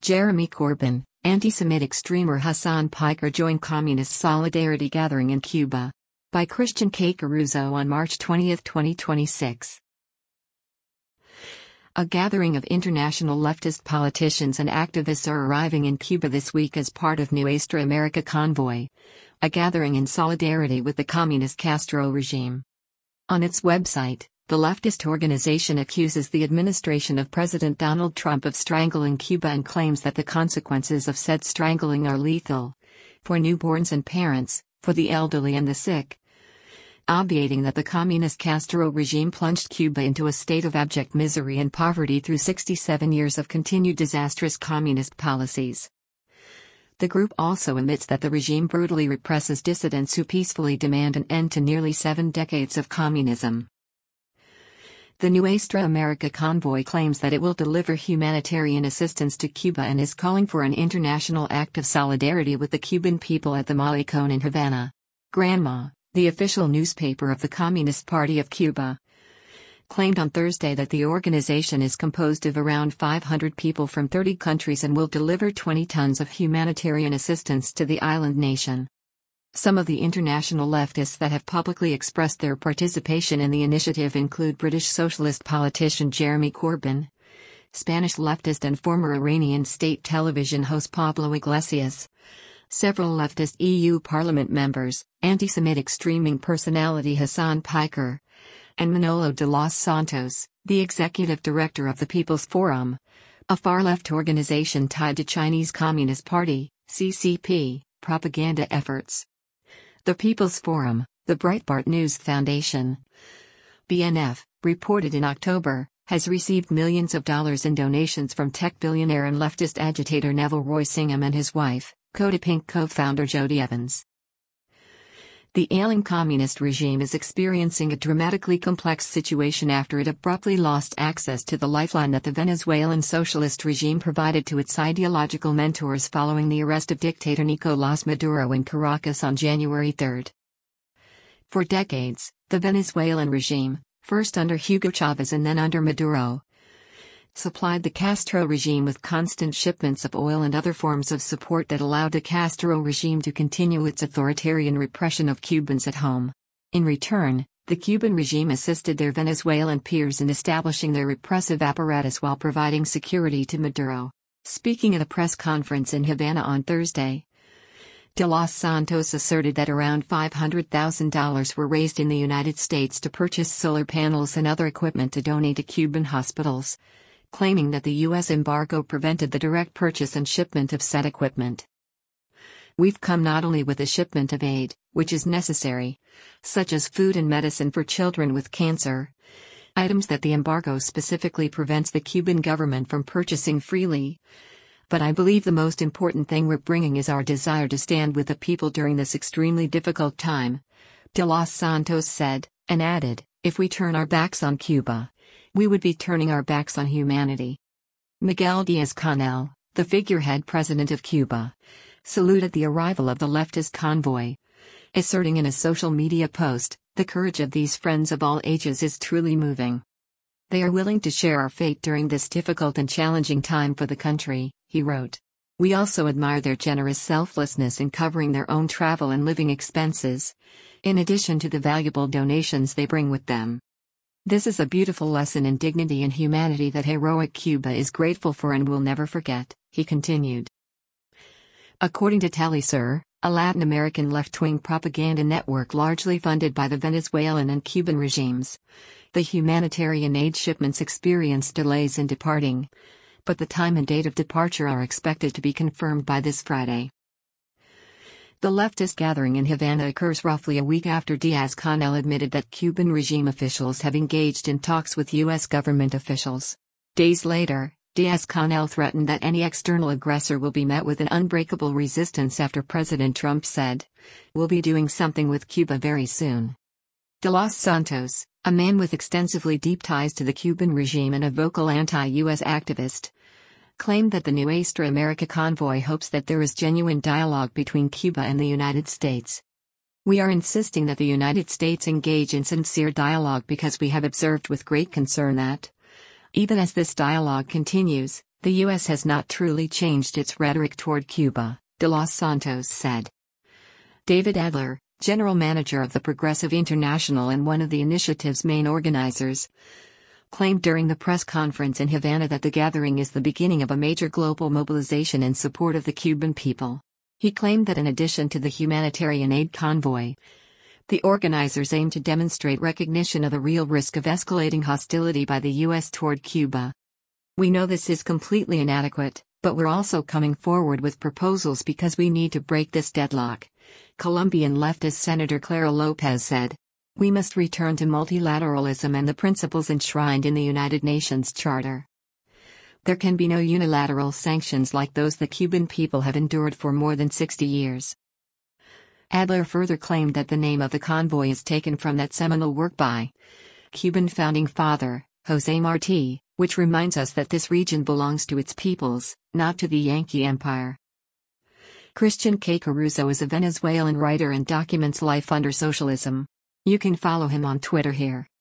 Jeremy Corbyn, anti-Semitic streamer Hassan Piker joined Communist Solidarity gathering in Cuba. By Christian K. Caruso on March 20, 2026. A gathering of international leftist politicians and activists are arriving in Cuba this week as part of Nuestra America Convoy, a gathering in solidarity with the communist Castro regime. On its website, the leftist organization accuses the administration of President Donald Trump of strangling Cuba and claims that the consequences of said strangling are lethal for newborns and parents, for the elderly and the sick, obviating that the communist Castro regime plunged Cuba into a state of abject misery and poverty through 67 years of continued disastrous communist policies. The group also admits that the regime brutally represses dissidents who peacefully demand an end to nearly 7 decades of communism. The Nuestra America Convoy claims that it will deliver humanitarian assistance to Cuba and is calling for an international act of solidarity with the Cuban people at the Malecón in Havana. Granma, the official newspaper of the Communist Party of Cuba, claimed on Thursday that the organization is composed of around 500 people from 30 countries and will deliver 20 tons of humanitarian assistance to the island nation. Some of the international leftists that have publicly expressed their participation in the initiative include British socialist politician Jeremy Corbyn, Spanish leftist and former Iranian state television host Pablo Iglesias, several leftist EU Parliament members, anti-Semitic streaming personality Hassan Piker, and Manolo de los Santos, the executive director of the People's Forum, a far-left organization tied to Chinese Communist Party, CCP, propaganda efforts. The People's Forum, the Breitbart News Foundation, BNF, reported in October, has received millions of dollars in donations from tech billionaire and leftist agitator Neville Roysingham and his wife, Coda Pink co-founder Jody Evans. The ailing communist regime is experiencing a dramatically complex situation after it abruptly lost access to the lifeline that the Venezuelan socialist regime provided to its ideological mentors following the arrest of dictator Nicolás Maduro in Caracas on January 3. For decades, the Venezuelan regime, first under Hugo Chavez and then under Maduro, supplied the Castro regime with constant shipments of oil and other forms of support that allowed the Castro regime to continue its authoritarian repression of Cubans at home. In return, the Cuban regime assisted their Venezuelan peers in establishing their repressive apparatus while providing security to Maduro. Speaking at a press conference in Havana on Thursday, De los Santos asserted that around $500,000 were raised in the United States to purchase solar panels and other equipment to donate to Cuban hospitals, claiming that the U.S. embargo prevented the direct purchase and shipment of said equipment. We've come not only with a shipment of aid, which is necessary, such as food and medicine for children with cancer, items that the embargo specifically prevents the Cuban government from purchasing freely, but I believe the most important thing we're bringing is our desire to stand with the people during this extremely difficult time, De los Santos said, and added, if we turn our backs on Cuba, we would be turning our backs on humanity. Miguel Díaz-Canel, the figurehead president of Cuba, saluted the arrival of the leftist convoy, asserting in a social media post, "The courage of these friends of all ages is truly moving. They are willing to share our fate during this difficult and challenging time for the country," he wrote. "We also admire their generous selflessness in covering their own travel and living expenses, in addition to the valuable donations they bring with them. This is a beautiful lesson in dignity and humanity that heroic Cuba is grateful for and will never forget," he continued. According to Telesur, a Latin American left-wing propaganda network largely funded by the Venezuelan and Cuban regimes, the humanitarian aid shipments experienced delays in departing, but the time and date of departure are expected to be confirmed by this Friday. The leftist gathering in Havana occurs roughly a week after Díaz-Canel admitted that Cuban regime officials have engaged in talks with U.S. government officials. Days later, Díaz-Canel threatened that any external aggressor will be met with an unbreakable resistance after President Trump said, "We'll be doing something with Cuba very soon." De los Santos, a man with extensively deep ties to the Cuban regime and a vocal anti-U.S. activist, claimed that the Nuestra America Convoy hopes that there is genuine dialogue between Cuba and the United States. "We are insisting that the United States engage in sincere dialogue because we have observed with great concern that, even as this dialogue continues, The U.S. has not truly changed its rhetoric toward Cuba, De Los Santos said. David Adler, general manager of the Progressive International and one of the initiative's main organizers, claimed during the press conference in Havana that the gathering is the beginning of a major global mobilization in support of the Cuban people. He claimed that in addition to the humanitarian aid convoy, the organizers aim to demonstrate recognition of the real risk of escalating hostility by the U.S. toward Cuba. We know this is completely inadequate, but we're also coming forward with proposals because we need to break this deadlock, Colombian leftist Senator Clara Lopez said. We must return to multilateralism and the principles enshrined in the United Nations Charter. There can be no unilateral sanctions like those the Cuban people have endured for more than 60 years. Adler further claimed that the name of the convoy is taken from that seminal work by Cuban founding father, José Martí, which reminds us that this region belongs to its peoples, not to the Yankee Empire. Christian K. Caruso is a Venezuelan writer and documents life under socialism. You can follow him on Twitter here.